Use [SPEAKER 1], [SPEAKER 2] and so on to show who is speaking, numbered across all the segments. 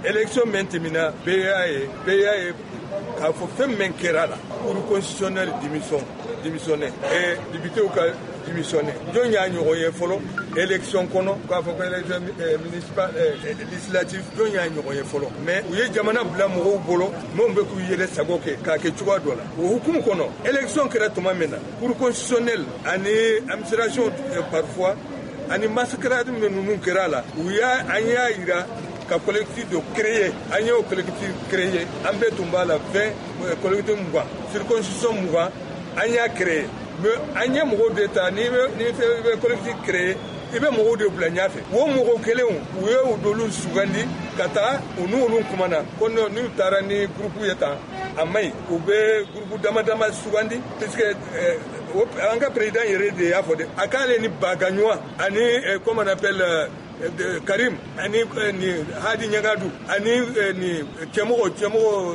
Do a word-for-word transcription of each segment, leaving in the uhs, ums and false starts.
[SPEAKER 1] élection maintenant B A E B A E k'a fɔ fɛn min kɛra la cour constitutionnelle démission démissionné et député ka démissionné jɔn y'a ɲɔgɔn ye fɔlɔ élection kɔnɔ k'a fɔ ko élection municipale législative jɔn y'a ɲɔgɔn ye fɔlɔ mais u ye jamana bila mɔgɔw bolo minnu bɛ k'u yɛrɛ sago kɛ k'a kɛ cogoya dɔ la o hukumu kɔnɔ élection kɛra tuma min na cour constitutionnelle ani administration parfois ani massacrade ninnu kɛra la u y'a an y'a yira ka collectif de créer an y'o collectif créer an bɛɛ tun b'a la vingt collectif mugan circonscription mugan an y'a créer mais an ye mɔgɔw de ta n'i bɛ n'i bɛ collectif créer i bɛ mɔgɔw de bila ɲɛfɛ o mɔgɔw kelenw u ye u dolu sugandi ka taa u n'olu kumana ko n'u taara ni groupe ye tan a man ɲi u bɛ groupe dama dama sugandi puisque an ka président yɛrɛ de y'a fɔ dɛ a k'ale ni Bagaɲuwa ani comment on appelle Karim ani ni Hadi Ɲagadu ani ni Cɛmɔgɔ Cɛmɔgɔ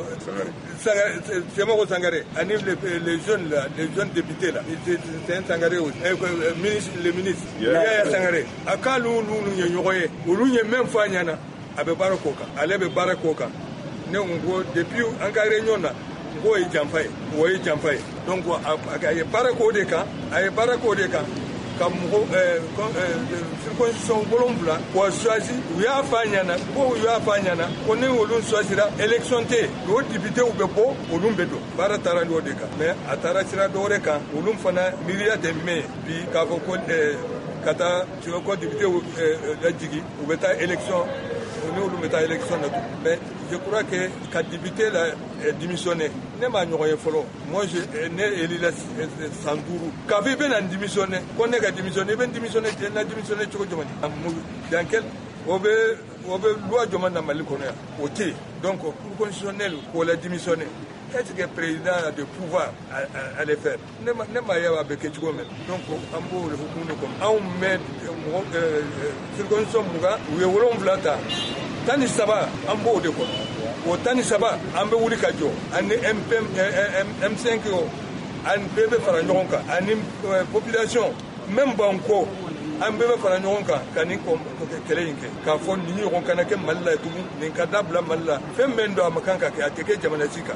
[SPEAKER 1] Cɛmɔgɔ Sangare ani les jeunes là les jeunes députés là c'est un Sangare aussi ministre le ministre Yaya Sangare a k'olu n'olu ye ɲɔgɔn ye olu ye même fɔ a ɲɛna a bɛ baara k'o kan ale bɛ baara k'o kan ne ko depuis an ka réunion na o ye janfa ye o ye janfa ye donc a ye baara k'o de kan a ye baara k'o de kan ka mɔgɔ circonscription wolonwula k'o choisi u y'a fɔ a ɲɛna ko u y'a fɔ a ɲɛna ko ni olu choisira élection tɛ yen o députéw bɛ bɔ olu bɛ don baara taara o de kan mais a taara sira dɔ wɛrɛ kan olu fana miiriya tɛ mɛn bi k'a fɔ ko ka taa ko députéw lajigi u bɛ taa élection ni olu bɛ taa élection na mais je crois que ka député la démissionné ne m'a ɲɔgɔn ye fɔlɔ moi je ne élu la san duuru k'a fɔ i bɛ na démissionné ko ne ka démissionné i bɛ démissionné na démissionné cogo jumɛn dans quel o bɛ o bɛ loi jumɛn na Mali kɔnɔ yan o tɛ yen donc cour constitutionnelle k'o la démissionné est-ce que président a de pouvoir à, à, à le faire ne ma ne ma ye a bɛ kɛ cogo min donc an b'o de hukumu de kɔnɔ anw mɛ mɔgɔ circonscription mugan u ye wolonwula ta tan ni saba an b'o de kɔnɔ o tan ni saba an bɛ wuli ka jɔ ani M cinq o an bɛɛ bɛ fara ɲɔgɔn kan ani population même banko an bɛɛ bɛ fara ɲɔgɔn kan ka nin kɛlɛ in kɛ k'a fɔ nin ɲɔgɔn kana kɛ Mali la tugun nin ka dabila Mali la fɛn bɛ don a ma kan ka kɛ a tɛ kɛ jamana si kan